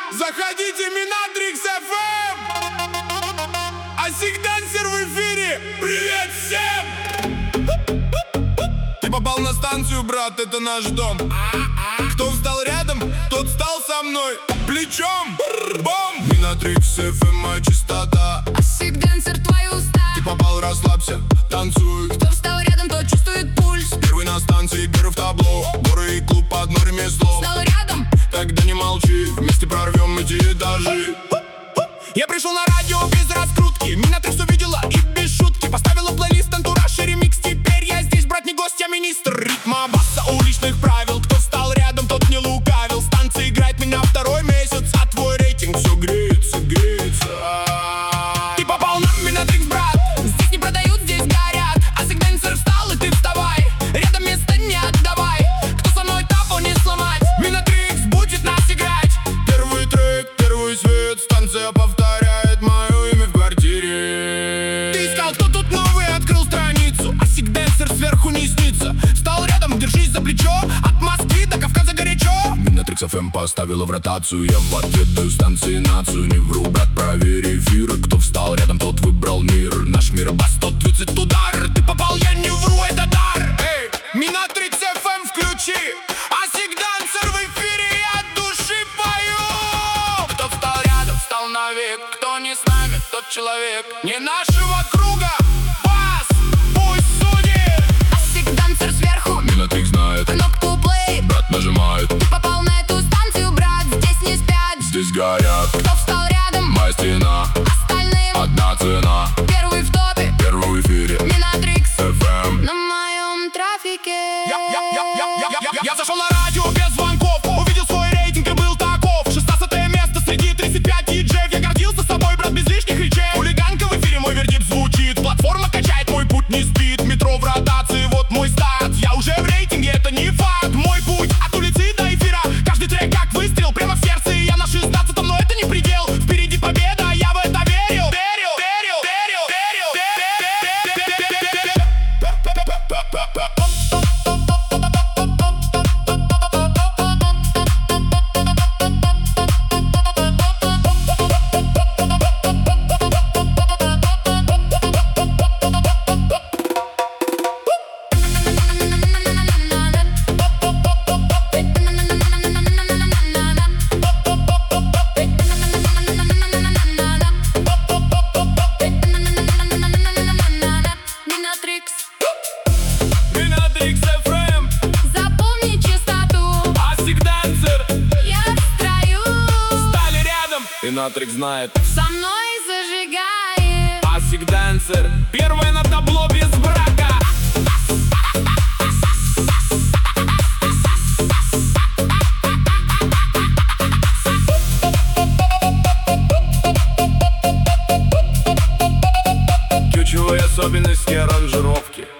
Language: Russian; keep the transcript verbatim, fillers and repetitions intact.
Заходите, Minatrix эф эм! Асик-дансер в эфире! Привет всем! Ты попал на станцию, брат, это наш дом. Кто встал рядом, тот стал со мной плечом. Бом! Minatrix эф эм, моя чистота. Асик-дансер, твои уста. Ты попал, расслабься, танцуй. Кто встал рядом, тот чувствует пульс. Первый на станции, первый в табло. Горы и клуб, одно ремесло. Встал рядом, тогда не молчи, вместе прорвем эти этажи. Я пришел на радио без раскрутки. Minatrix увидела и без шутки поставила плейлист, антураж и ремикс. Теперь я здесь, брат, не гость, я министр ритма, баса, уличных правил. Кто встал рядом, тот не лукавил. Станция играет меня второй месяц, а твой рейтинг все греется, греется. Ты попал на Minatrix, брат. Здесь не продают, здесь горят. Асик-дансер встал, и ты вставай. Рядом места не отдавай. Кто со мной, того не сломать. Minatrix будет нас играть. Первый трек, первый свет. Станция повторяет мое имя в квартире. Ты искал, кто тут новый, открыл страницу. Асик-дансер сверху не снится. Встал рядом, держись за плечо. От Москвы до Кавказа горячо. Minatrix эф эм поставила в ротацию. Я в ответ даю станции нацию. Не вру, брат, проверь эфир. Кто встал рядом, тот выбрал мир. Наш мир бас сто тридцать удар. Ты попал, я не вру, это дар. Эй, Minatrix эф эм включи. Асик-дансер в эфире, я от души пою. Кто встал рядом, встал навек. Кто не с нами, тот человек не нашего круга. Бас, пусть судит. Асик-дансер сверху, Minatrix знает, кнопку плей. брат нажимает. Ты попал на эту станцию, брат, здесь не спят. Здесь горят, Кто встал рядом, моя стена. остальным Одна цена, первый в топе. первый в эфире Minatrix эф эм. на моем трафике. Я, я, я, я, я, я, я, я зашел на радио без звонков. Увидел свой рейтинг и был таков. Шестнадцатое место среди тридцати пяти диджеев. Я гордился собой, брат, без лишних речей. Хулиганка в эфире, мой вердикт звучит. Платформа качает, мой путь не спит. Метро в ротации, вот мой старт. Я уже в рейтинге, это не факт. Мой путь от улицы до эфира. Каждый трек как выстрел прямо в сердце. И я на шестнадцатом, но это не предел. Впереди победа, я в это верил. Верил, верил, верил, верил, верил. Minatrix эф эм, Запомни чистоту, Асик-дансер я в строю. стали рядом. Minatrix знает, Со мной зажигает. Асик-дансер первая на табло без брака. Ключевые особенности аранжировки.